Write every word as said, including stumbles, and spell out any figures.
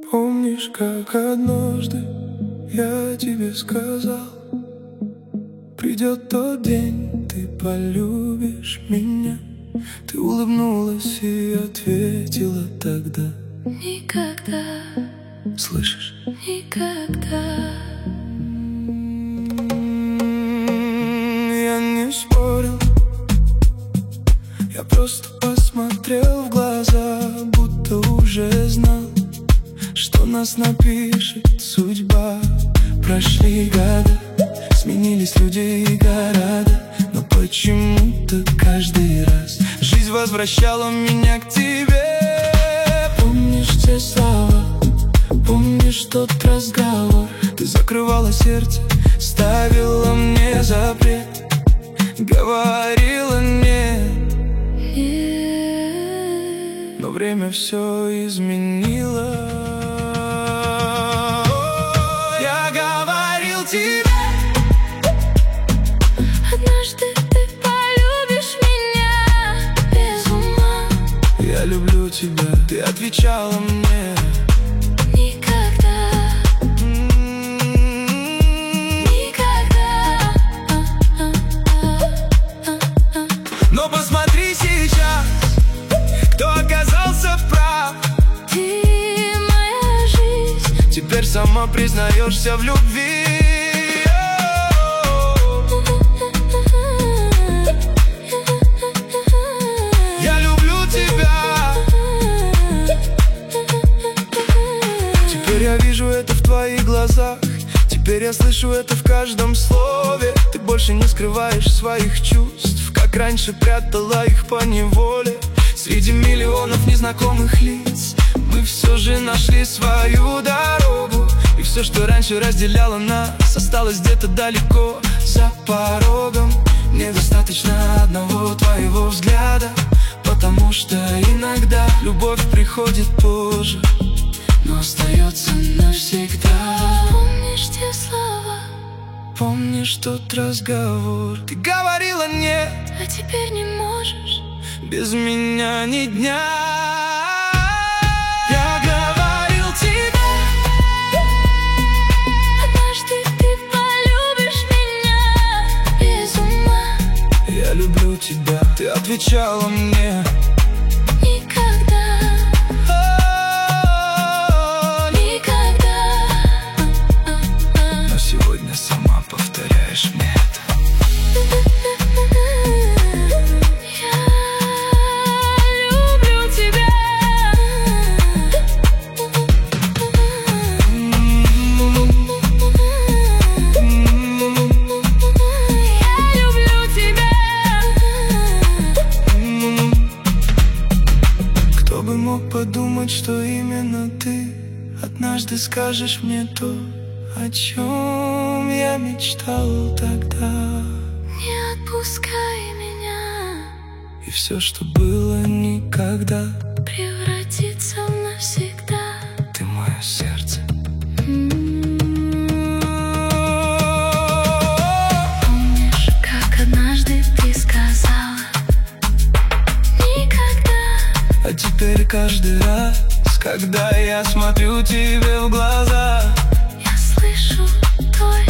Помнишь, как однажды я тебе сказал: придет тот день, ты полюбишь меня. Ты улыбнулась и ответила тогда: никогда. Слышишь? Никогда. Я не спорил, я просто посмотрел в глаза, будто уже знал, что нас напишет судьба. Прошли года, сменились люди и города, но почему-то каждый раз жизнь возвращала меня к тебе. Помнишь те слова, помнишь тот разговор? Ты закрывала сердце, ставила мне запрет, говорила нет. Нет. Но время все изменило. Я говорил тебе: однажды ты полюбишь меня без ума. Я люблю тебя, ты отвечала мне: никогда. Никогда. Но посмотри сейчас, кто оказался прав. Ты моя жизнь. Теперь сама признаешься в любви. Я люблю тебя. Теперь я вижу это в твоих глазах, теперь я слышу это в каждом слове. Ты больше не скрываешь своих чувств, как раньше прятала их поневоле. Среди миллионов незнакомых лиц мы все же нашли свою дорогу. И все, что раньше разделяло нас, осталось где-то далеко за порогом. Мне достаточно одного твоего взгляда, потому что иногда любовь приходит позже, но остается навсегда. Помнишь те слова? Помнишь тот разговор? Ты говорила нет, а теперь не можешь без меня ни дня. Я говорил тебе: однажды ты полюбишь меня без ума. Я люблю тебя, ты отвечала мне: никогда. Никогда. Но сегодня сама повторяешь мне это. Мог подумать, что именно ты однажды скажешь мне то, о чем я мечтал тогда. Не отпускай меня, и все, что было никогда, превратится в навсегда. Ты мое сердце. Помнишь, как однажды ты сказала: никогда. А теперь каждый раз, когда я смотрю тебе в глаза, я слышу твой